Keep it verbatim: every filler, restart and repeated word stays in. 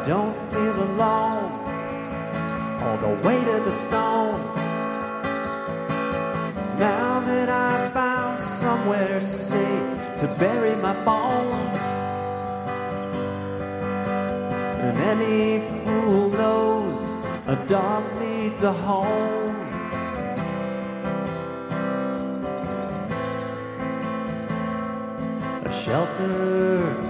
don't feel alone, or the weight of the stone. Now that I've found somewhere safe to bury my bones, and any fool knows a dog needs a home. A shelter